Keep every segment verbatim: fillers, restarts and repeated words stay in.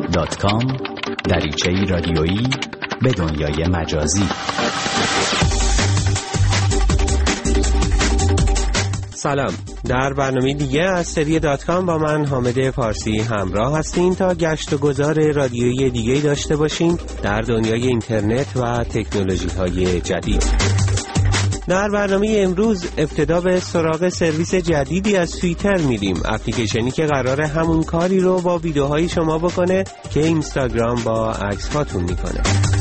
دات کام دریچه‌ای رادیویی به دنیای مجازی. سلام، در برنامه دیگه از سری دات کام با من حامد فارسی همراه هستین تا گشت و گذار رادیویی دیگه داشته باشیم در دنیای اینترنت و تکنولوژی های جدید. در برنامه امروز ابتدا به سراغ سرویس جدیدی از توییتر میریم، اپلیکیشنی که قراره همون کاری رو با ویدیوهای شما بکنه که اینستاگرام با عکس هاتون میکنه.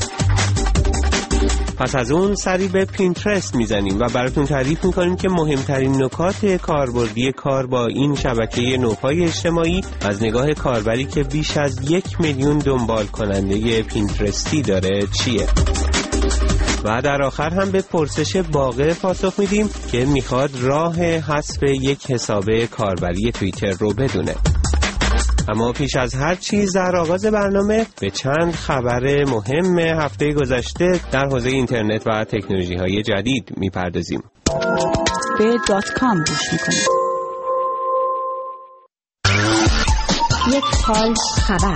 پس از اون سری به پینترست میزنیم و براتون تعریف میکنیم که مهمترین نکات کاربردی کار با این شبکه نوپای اجتماعی از نگاه کاربری که بیش از یک میلیون دنبال کننده پینترستی داره چیه. و در آخر هم به پرسش باقر پاسخ میدیم که میخواد راه حذف یک حساب کاربری توییتر رو بدونه. اما پیش از هر چیز در آغاز برنامه به چند خبر مهم هفته گذشته در حوزه اینترنت و تکنولوژی های جدید میپردازیم. به دات کام گوش میکنید. یک حال خبر.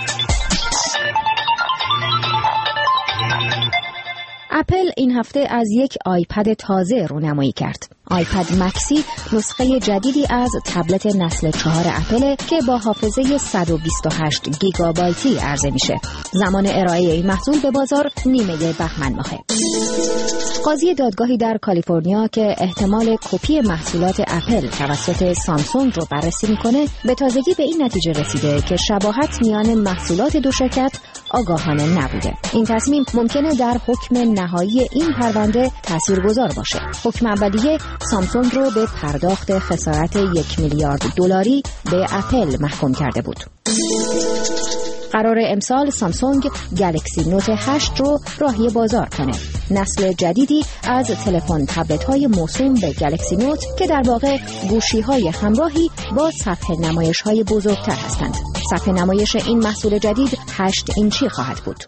اپل این هفته از یک آیپد تازه رونمایی کرد. آیپد مکسی نسخه جدیدی از تبلت نسل چهار اپل که با حافظه صد و بیست و هشت گیگابایتی عرضه میشه. زمان ارائه این محصول به بازار نیمه بهمن ماهه. قاضی دادگاهی در کالیفرنیا که احتمال کپی محصولات اپل توسط سامسونگ رو بررسی میکنه به تازگی به این نتیجه رسیده که شباهت میان محصولات دو شرکت آگاهانه نبوده. این تصمیم ممکنه در حکم نهایی این پرونده تاثیرگذار باشه. حکم اولیه سامسونگ رو به پرداخت خسارت یک میلیارد دلاری به اپل محکوم کرده بود. قرار امسال سامسونگ گلکسی نوت هشت رو راهی بازار کنه. نسل جدیدی از تلفن تبلت‌های موسوم به گلکسی نوت که در واقع گوشی‌های همراهی با صفحه نمایش‌های بزرگتر هستند. صفحه نمایش این محصول جدید هشت اینچی خواهد بود.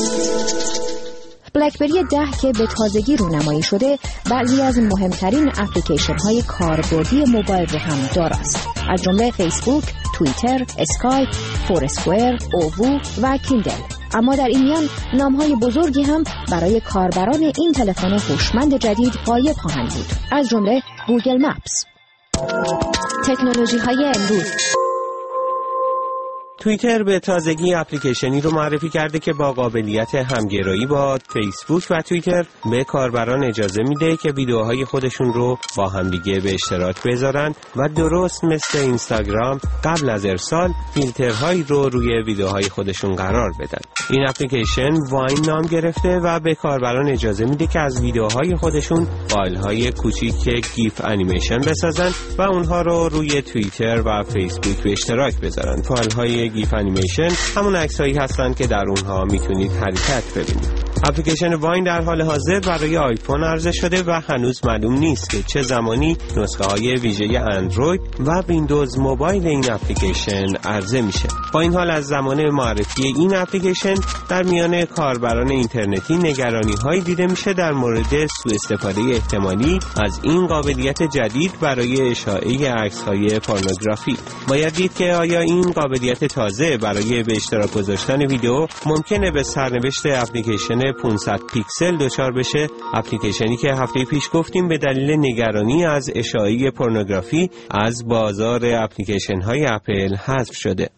بلکبری ده که به تازگی رونمایی شده بعضی از مهمترین اپلیکیشن‌های کاربردی موبایل رو هم داراست، از جمله فیسبوک، توییتر، اسکایپ، فورسکوئر، اووو و کیندل. اما در این میان نام‌های بزرگی هم برای کاربران این تلفن هوشمند جدید غایب خواهند بود، از جمله گوگل مپس. تکنولوژی‌های امروز. توییتر به تازگی اپلیکیشنی رو معرفی کرده که با قابلیت همگرایی با فیسبوک و توییتر به کاربران اجازه میده که ویدیوهای خودشون رو با همدیگه به اشتراک بذارن و درست مثل اینستاگرام قبل از ارسال فیلترهایی رو روی ویدیوهای خودشون قرار بدن. این اپلیکیشن واین نام گرفته و به کاربران اجازه میده که از ویدیوهای خودشون فایل‌های کوچیک گیف انیمیشن بسازن و اونها رو روی توییتر و فیسبوک به اشتراک بذارن. فایل‌های گیف انیمیشن همون عکسایی هستن که در اونها میتونید حرکت ببینید. اپلیکیشن واین در حال حاضر برای آیفون عرضه شده و هنوز معلوم نیست که چه زمانی نسخه های ویژه اندروید و ویندوز موبایل این اپلیکیشن عرضه میشه. با این حال از زمان معرفی این اپلیکیشن در میان کاربران اینترنتی نگرانی هایی دیده میشه در مورد سوء استفاده احتمالی از این قابلیت جدید برای اشاعه عکس های پورنوگرافی. باید دید که آیا این قابلیت تازه برای به اشتراک گذاشتن ویدیو ممکنه به سرنوشت اپلیکیشن پانصد پیکسل دچار بشه، اپلیکیشنی که هفته پیش گفتیم به دلیل نگرانی از اشاعه پورنوگرافی از بازار اپلیکیشن های اپل حذف شده.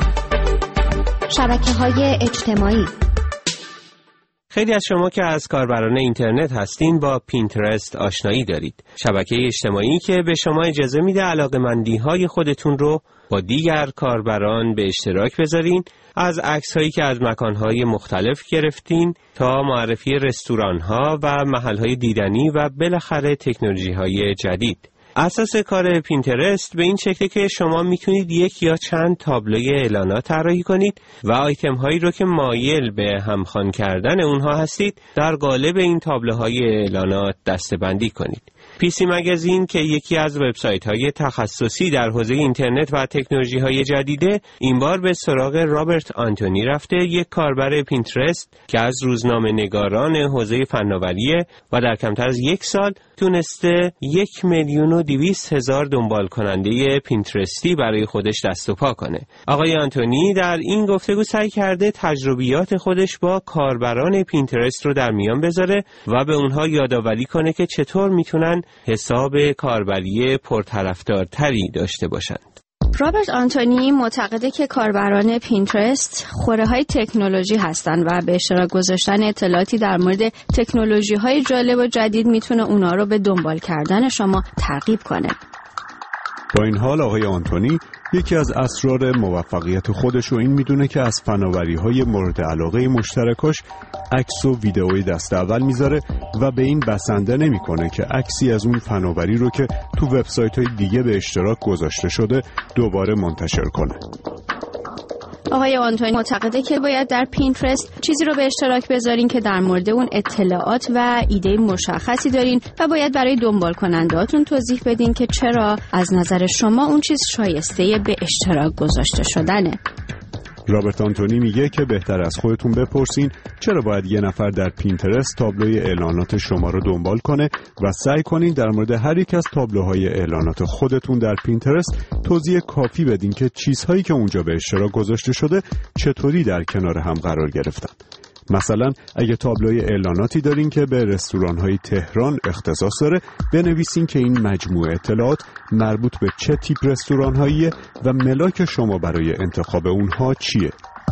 شبکه‌های اجتماعی. خیلی از شما که از کاربران اینترنت هستین با پینترست آشنایی دارید. شبکه اجتماعی که به شما اجازه میده علاقه‌مندی‌های خودتون رو با دیگر کاربران به اشتراک بذارین، از عکس‌هایی که از مکان‌های مختلف گرفتین تا معرفی رستوران‌ها و محل‌های دیدنی و بالاخره تکنولوژی‌های جدید. اساس کار پینترست به این شکله که شما میتونید یک یا چند تابلوی اعلانات طراحی کنید و آیتم هایی رو که مایل به همخوان کردن اونها هستید در قالب این تابلوهای اعلانات دسته‌بندی کنید. پی سی مگزین که یکی از وبسایت‌های تخصصی در حوزه اینترنت و تکنولوژی‌های جدیده، این بار به سراغ رابرت آنتونی رفته، یک کاربر پینترست که از روزنامه‌نگاران حوزه فناوریه و در کمتر از یک سال تونسته یک میلیون و دویست هزار دنبال کننده پینترستی برای خودش دست و پا کنه. آقای آنتونی در این گفتگو سعی کرده تجربیات خودش با کاربران پینترست رو در میان بذاره و به اونها یادآوری کنه که چطور میتونن حساب کاربری پرطرفدارتری داشته باشند. رابرت آنتونی معتقده که کاربران پینترست خوره های تکنولوژی هستن و به اشتراک گذاشتن اطلاعاتی در مورد تکنولوژی های جالب و جدید میتونه اونا رو به دنبال کردن شما ترغیب کنه. با این حال آقای آنتونی یکی از اسرار موفقیت خودش رو این میدونه که از فناوری‌های مورد علاقه مشترکاش عکس و ویدئوی دست اول میذاره و به این بسنده نمیکنه که عکسی از اون فناوری رو که تو وبسایت‌های دیگه به اشتراک گذاشته شده دوباره منتشر کنه. آقای آنتونی معتقده که باید در پینترست چیزی رو به اشتراک بذارین که در مورد اون اطلاعات و ایده مشخصی دارین و باید برای دنبال کنندهاتون توضیح بدین که چرا از نظر شما اون چیز شایسته به اشتراک گذاشته شدنه. رابرت آنتونی میگه که بهتر از خودتون بپرسین چرا باید یه نفر در پینترست تابلوی اعلانات شما رو دنبال کنه و سعی کنین در مورد هر یک از تابلوهای اعلانات خودتون در پینترست توضیح کافی بدین که چیزهایی که اونجا به اشتراک گذاشته شده چطوری در کنار هم قرار گرفتن. مثلا اگه تابلوی اعلاناتی دارین که به رستوران‌های تهران اختصاص داره، بنویسین که این مجموعه اطلاعات مربوط به چه تیپ رستوران‌هاییه و ملاک شما برای انتخاب اونها چیه.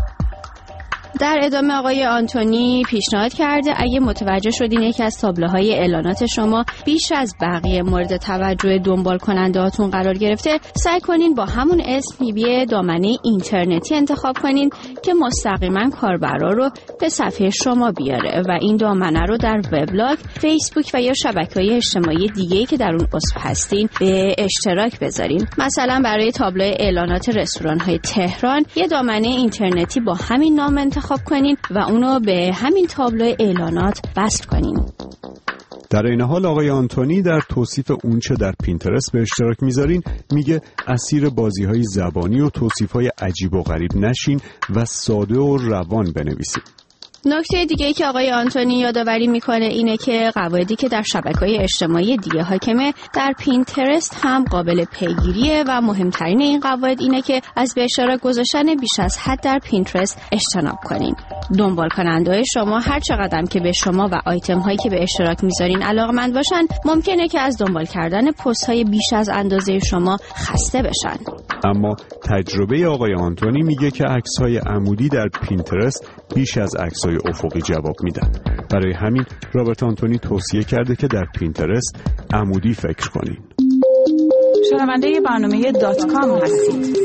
در ادامه آقای آنتونی پیشنهاد کرده اگه متوجه شدین یکی از تابلوهای اعلانات شما بیش از بقیه مورد توجه دنبال کنندهاتون قرار گرفته، سعی کنین با همون اسم یه دامنه اینترنتی انتخاب کنین که مستقیما کاربرا رو به صفحه شما بیاره و این دامنه رو در وبلاگ، فیسبوک و یا شبکه‌های اجتماعی دیگه‌ای که در اون عضو هستین به اشتراک بذارین. مثلا برای تابلو اعلانات رستوران‌های تهران یه دامنه اینترنتی با همین نام انتخاب کنین و اونو به همین تابلو اعلانات وصل کنین. در این حال آقای آنتونی در توصیف اونچه در پینترست به اشتراک میذارین میگه اسیر بازی‌های زبانی و توصیف‌های عجیب و غریب نشین و ساده و روان بنویسین. نکته دیگه ای که آقای آنتونی یادآوری میکنه اینه که قواعدی که در شبکه‌های اجتماعی دیگه حاکمه در پینترست هم قابل پیگیریه و مهمترین این قواعد اینه که از به اشتراک گذاشتن بیش از حد در پینترست اجتناب کنین. دنبال کننده‌های شما هر چقدر که به شما و آیتم هایی که به اشتراک میذارین علاقه‌مند باشن، ممکنه که از دنبال کردن پست های بیش از اندازه شما خسته بشن. اما تجربه آقای آنتونی میگه که عکس‌های عمودی در پینترست بیش از عکس‌های افقی جواب میدن. برای همین رابرت آنتونی توصیه کرده که در پینترست عمودی فکر کنین. شنونده برنامه دات کام هستید.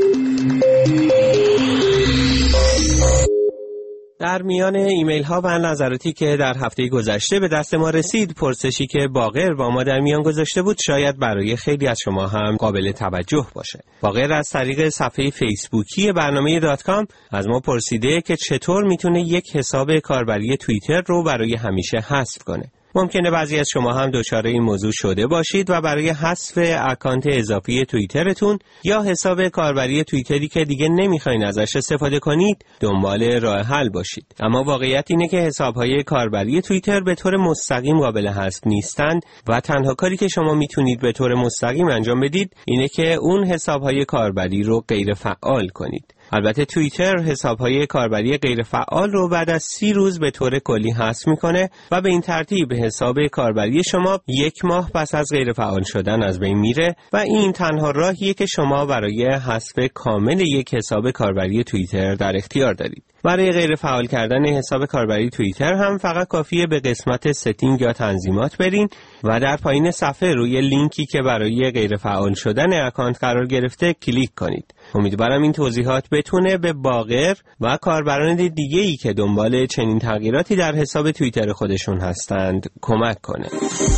در میان ایمیل ها و نظراتی که در هفته گذشته به دست ما رسید، پرسشی که باقر با ما در میان گذاشته بود شاید برای خیلی از شما هم قابل توجه باشه. باقر از طریق صفحه فیسبوکی برنامه دات کام از ما پرسیده که چطور میتونه یک حساب کاربری توییتر رو برای همیشه حذف کنه. ممکنه بعضی از شما هم دچار این موضوع شده باشید و برای حذف اکانت اضافی توییترتون یا حساب کاربری توییتری که دیگه نمیخواین ازش استفاده کنید دنبال راه حل باشید. اما واقعیت اینه که حسابهای کاربری توییتر به طور مستقیم قابل حذف نیستند و تنها کاری که شما میتونید به طور مستقیم انجام بدید اینه که اون حسابهای کاربری رو غیر فعال کنید. البته توییتر حسابهای کاربری غیر فعال رو بعد از سی روز به طور کلی حذف میکنه و به این ترتیب حساب کاربری شما یک ماه پس از غیر فعال شدن از بین میره و این تنها راهیه که شما برای حذف کامل یک حساب کاربری توییتر در اختیار دارید. برای غیر فعال کردن حساب کاربری توییتر هم فقط کافیه به قسمت ستینگ یا تنظیمات برین و در پایین صفحه روی لینکی که برای غیر فعال شدن اکانت قرار گرفته کلیک کنید. امیدوارم این توضیحات بتونه به باقر و کاربران دیگه‌ای که دنبال چنین تغییراتی در حساب توییتر خودشون هستند کمک کنه.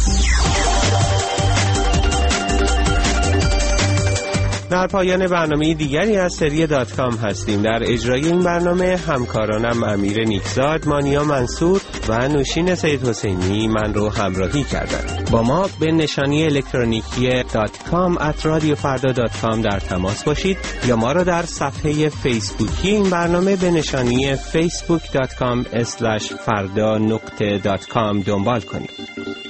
در پایان برنامه دیگری از سری دات کام هستیم. در اجرای این برنامه همکارانم امیر نیکزاد، مانیا منصور و نوشین سید حسینی من رو همراهی کردند. با ما به نشانی الکترونیکی دات کام ات رادیو فردا دات کام در تماس باشید یا ما رو در صفحه فیسبوکی این برنامه به نشانی فیسبوک دات کام اسلش فردا نقطه دات کام دنبال کنید.